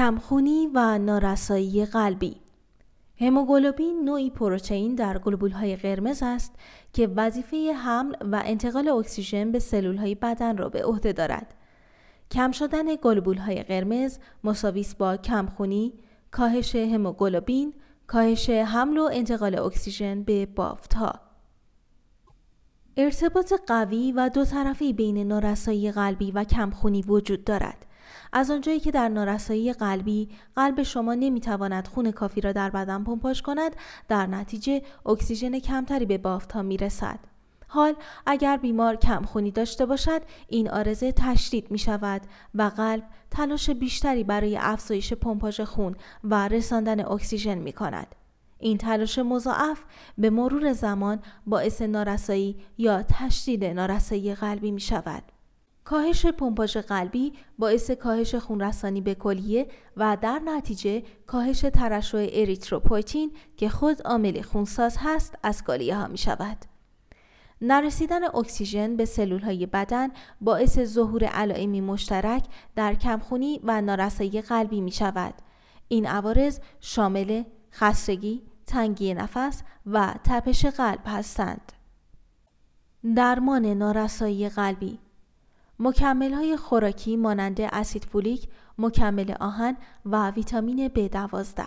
کمخونی و نارسایی قلبی. هموگلوبین نوعی پروتئین در گلبولهای قرمز است که وظیفه حمل و انتقال اکسیژن به سلولهای بدن را به عهده دارد. کم شدن گلبولهای قرمز مساوی است با کمخونی، کاهش هموگلوبین، کاهش حمل و انتقال اکسیژن به بافت‌ها. ارتباط قوی و دو طرفی بین نارسایی قلبی و کمخونی وجود دارد. از آنجایی که در نارسایی قلبی قلب شما نمیتواند خون کافی را در بدن پمپاژ کند، در نتیجه اکسیژن کمتری به بافت‌ها میرسد. حال اگر بیمار کمخونی داشته باشد، این عارضه تشدید می شود و قلب تلاش بیشتری برای افزایش پمپاژ خون و رساندن اکسیژن می کند. این تلاش مضاعف به مرور زمان باعث نارسایی یا تشدید نارسایی قلبی می شود. کاهش پمپاژ قلبی باعث کاهش خونرسانی به کلیه و در نتیجه کاهش ترشح اریتروپویتین که خود عامل خونساز هست از کلیه ها می شود. نرسیدن اکسیژن به سلولهای بدن باعث ظهور علائمی مشترک در کمخونی و نارسایی قلبی می شود. این عوارض شامل خستگی، تنگی نفس و تپش قلب هستند. درمان نارسایی قلبی: مکمل‌های خوراکی مانند اسید فولیک، مکمل آهن و ویتامین B12.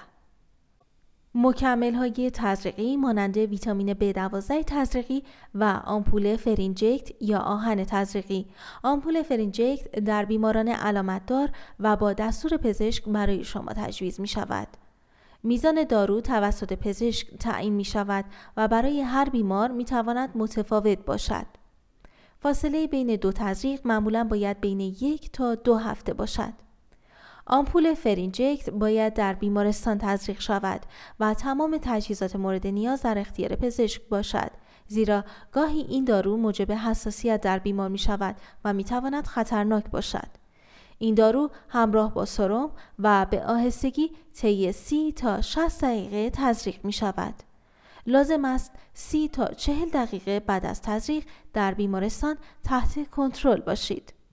مکمل‌های تزریقی مانند ویتامین B12 تزریقی و آمپول فرینجکت یا آهن تزریقی. آمپول فرینجکت در بیماران علامت دار و با دستور پزشک برای شما تجویز می شود. میزان دارو توسط پزشک تعیین می شود و برای هر بیمار می تواند متفاوت باشد. فاصله بین دو تزریق معمولاً باید بین 1 تا 2 هفته باشد. آمپول فرینجکت باید در بیمارستان تزریق شود و تمام تجهیزات مورد نیاز در اختیار پزشک باشد، زیرا گاهی این دارو موجب حساسیت در بیمار می شود و می تواند خطرناک باشد. این دارو همراه با سرم و به آهستگی طی 30 تا 60 دقیقه تزریق می شود. لازم است 30 تا 40 دقیقه بعد از تزریق در بیمارستان تحت کنترل باشید.